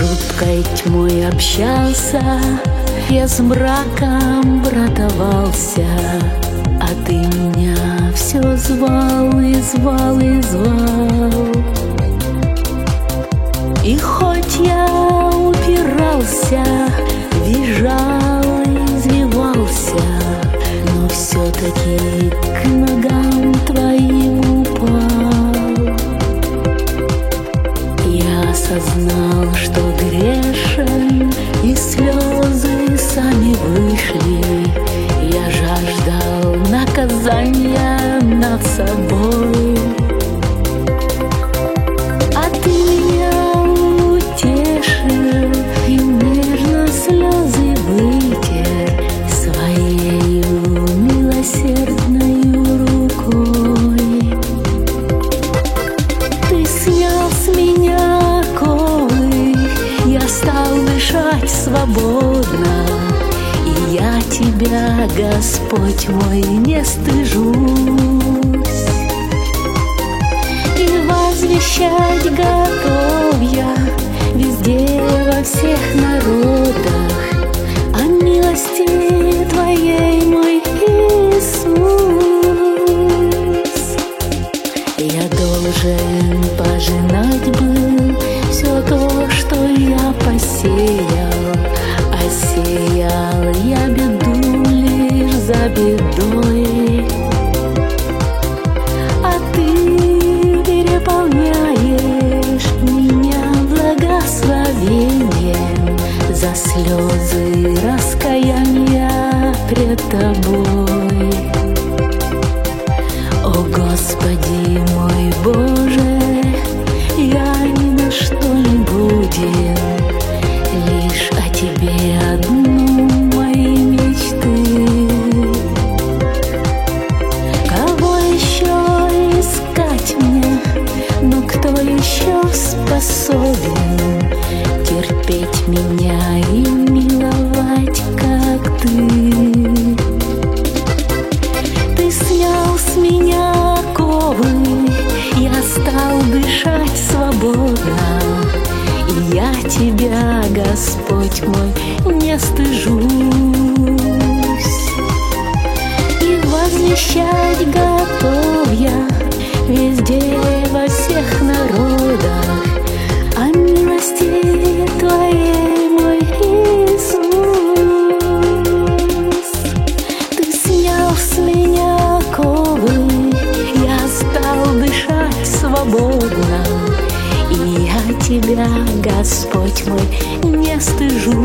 жуткой тьмой общался, я с мраком братовался, а ты меня все звал и звал и звал. И хоть я упирался, визжал и извивался, но все-таки к ногам твоим упал. Я осознал, что грешен, и слезы сами вышли. Я жаждал наказания над собой, а ты меня утешил и нежно слезы вытер своею милосердною рукой. Ты снял с меня оковы, я стал дышать свободно, и я тебя, Господь мой, не стыжусь. И возвещать готов я везде, во всех народах, о милости Твоей, мой Иисус. Я должен пожинать был все то, что я посеял, а сеял я беду лишь за бедой. А ты переполняешь меня благословением за слезы раскаяния пред Тобой. О Господи мой Боже, я ни на что не будем, лишь о Тебе одну мои мечты. Кого еще искать мне, но кто еще способен терпеть меня и миловать, как Ты? Ты снял с меня оковы, я стал дышать свободно, и я Тебя, Господь мой, не стыжусь. И возвещать готов я везде, во всех народах, о милости Твоей, мой Иисус. Ты снял с меня оковы, я стал дышать свободно, и я Тебя, Господь мой, не стыжусь.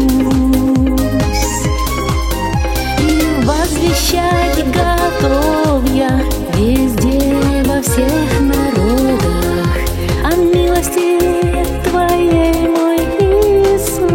И возвещать готов я везде, во всех народах, о милости Твоей, мой Иисус.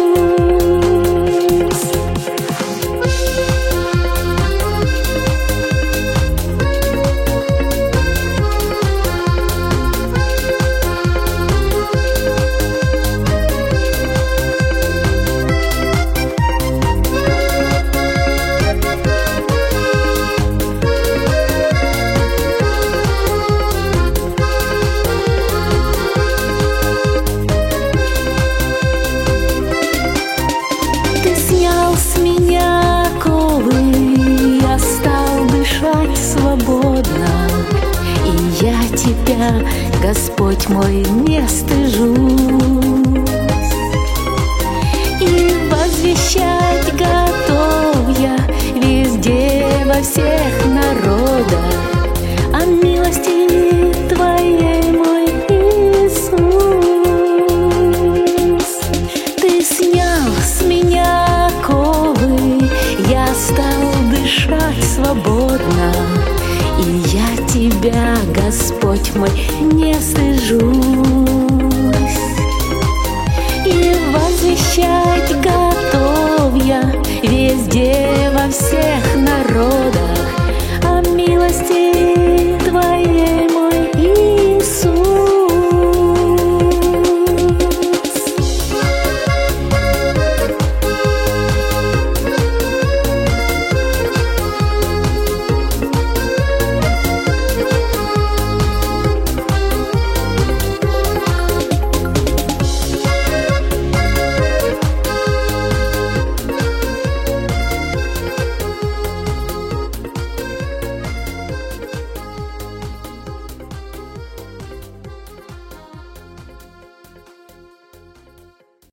Свободно, и я Тебя, Господь мой, не стыжусь. И возвещать готов я везде, во всех народах, о милости Твоей, мой Иисус. Ты снял с меня оковы, я стал дышать свободно, и я Тебя, Господь мой, не стыжусь.